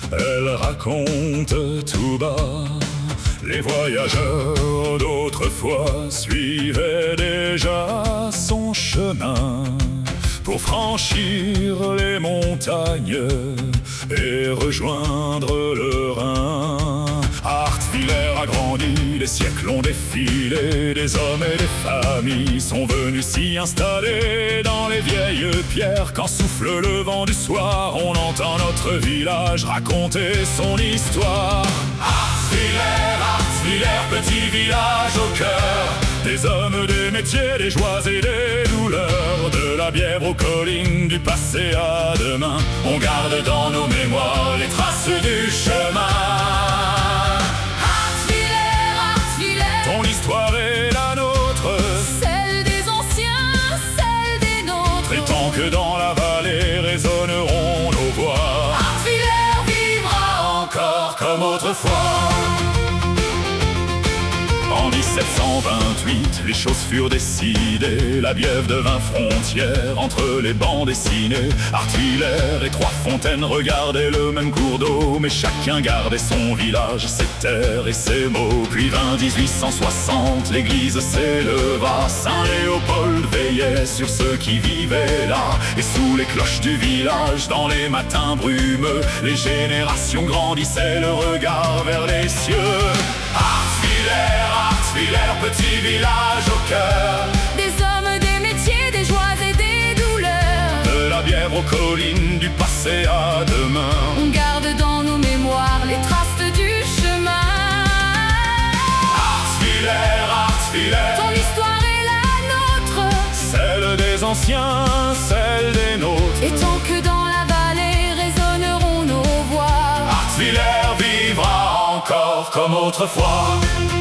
Elle raconte tout bas. Les voyageurs d'autrefois suivaient déjà son chemin pour franchir les montagnes et rejoindre le Rhin. Artwiller a grandi, les siècles ont défilé, des hommes et des familles sont venus s'y installer. Dans les vieilles pierres, quand souffle le vent du soir, on entend notre village raconter son histoire. Artwiller, Artwiller, petit village au cœur des hommes, des métiers, des joies et des douleurs. De la Bièvre aux collines, du passé à demain, on garde dans nos mémoires les traces du chemin. Artwiller, Artwiller, ton histoire est la nôtre, celle des anciens, celle des nôtres. Et tant que dans la vallée résonneront nos voix, Artwiller vivra encore comme autrefois. En 1728, les choses furent décidées. La Bièvre devint frontière entre les bancs dessinés. Artwiller et Trois-Fontaines regardaient le même cours d'eau, mais chacun gardait son village, ses terres et ses mots. Puis vint 1860, l'église s'éleva. Saint-Léopold veillait sur ceux qui vivaient là. Et sous les cloches du village, dans les matins brumeux, les générations grandissaient, le regard vers les cieux. Artwiller, Artwiller, petit village au cœur des hommes, des métiers, des joies et des douleurs. de la Bièvre aux collines, du passé à demain, On garde dans nos mémoires les traces du chemin. Artwiller, Artwiller, Ton histoire est la nôtre, celle des anciens, celle des nôtres. et tant que dans la vallée résonneront nos voix, Artwiller vivra encore comme autrefois.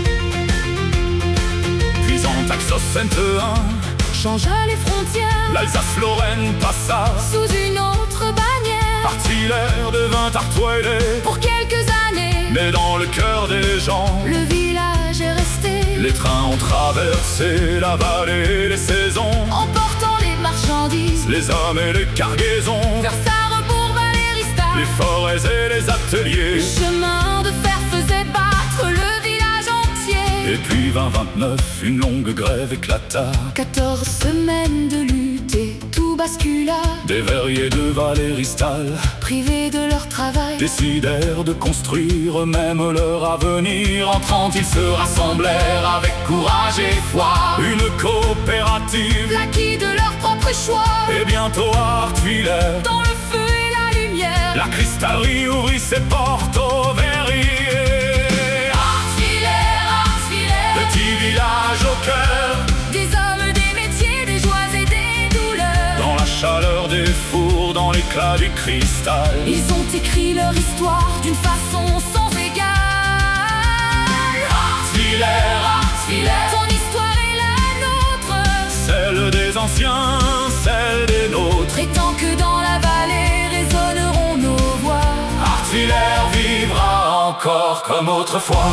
Puis en Taxos-Sainte 1, changea les frontières l'Alsace-Lorraine passa. sous une autre bannière. Artwiller devint Artois-Ailé, Pour quelques années, mais dans le cœur des gens, le village est resté, les trains ont traversé la vallée, les saisons, emportant les marchandises les hommes et les cargaisons, vers Sarrebourg, Valéristal. les forêts et les Le ateliers. chemin de fer faisait battre le village entier. Et puis 2029, une longue grève éclata. 14 semaines de lutte et tout bascula. Des verriers de Valéristal Privés de leur travail, décidèrent de construire eux-mêmes leur avenir. En 30, ils se rassemblèrent avec courage et foi, une coopérative. l'acquis de leur propre choix. Et bientôt à Artwiller, Dans le feu et la lumière, la cristallerie ouvrit ses portes aux verriers. Artwiller, Artwiller, Petit village au cœur, des hommes, des métiers, des joies et des douleurs. dans la chaleur des fours, dans l'éclat du cristal. Ils ont écrit leur histoire d'une façon sans égale. Artwiller, Artwiller, ton histoire est la nôtre, celle des anciens, celle des nôtres. et tant que dans la vallée résonneront nos voix, Artwiller vivra encore comme autrefois.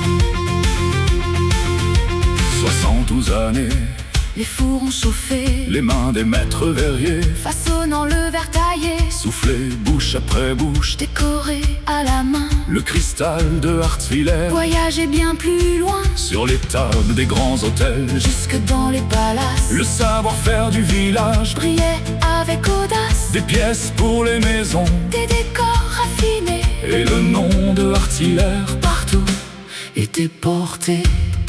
72 années, les fours ont chauffé, les mains des maîtres verriers, façonnant le verre taillé, soufflé bouche après bouche, décoré à la main. le cristal de Artwiller Voyager bien plus loin, sur les tables des grands hôtels. jusque dans les palaces, Le savoir-faire du village, brillait avec audace, des pièces pour les maisons, des décors raffinés, et le nom de Artwiller partout était porté.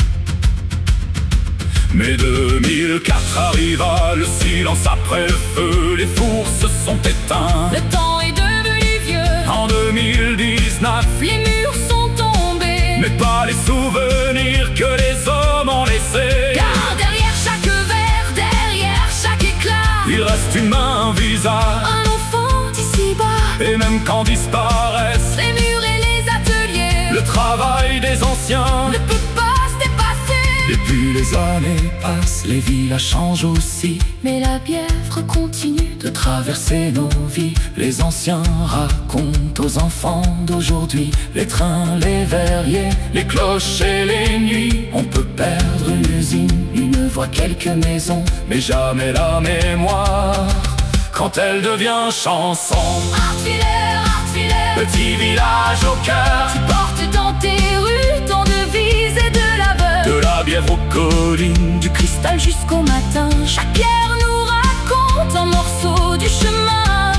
Mais 2004 arriva, le silence après le feu, les fours se sont éteints. Le temps est devenu vieux, En 2019, les murs sont tombés, mais pas les souvenirs que les hommes ont laissés. car derrière chaque verre, derrière chaque éclat, Il reste une main, un visage, un enfant ici-bas. et même quand disparaissent Les murs et les ateliers le travail des anciens. ne peut pas se dépasser. Et puis les années passent, les villages changent aussi, Mais la Bièvre continue de traverser nos vies. Les anciens racontent aux enfants d'aujourd'hui les trains, les verriers, les cloches et les nuits. On peut perdre une usine, une voie, quelques maisons, mais jamais la mémoire quand elle devient chanson. Artwiller, Artwiller, Artillerie, petit village au cœur, tu portes dans tes rues ton devise et de la veuve. de la bière aux collines, du Cristal jusqu'au matin, chaque pierre nous raconte un morceau du chemin.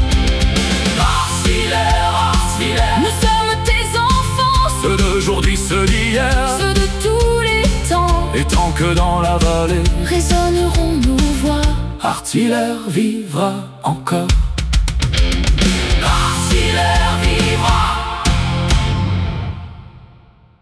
Artillerie, Nous sommes tes enfants, ceux d'aujourd'hui, ceux d'hier, ceux de tous les temps. et tant que dans la vallée, Résonneront nos voix. Artillerie vivra encore.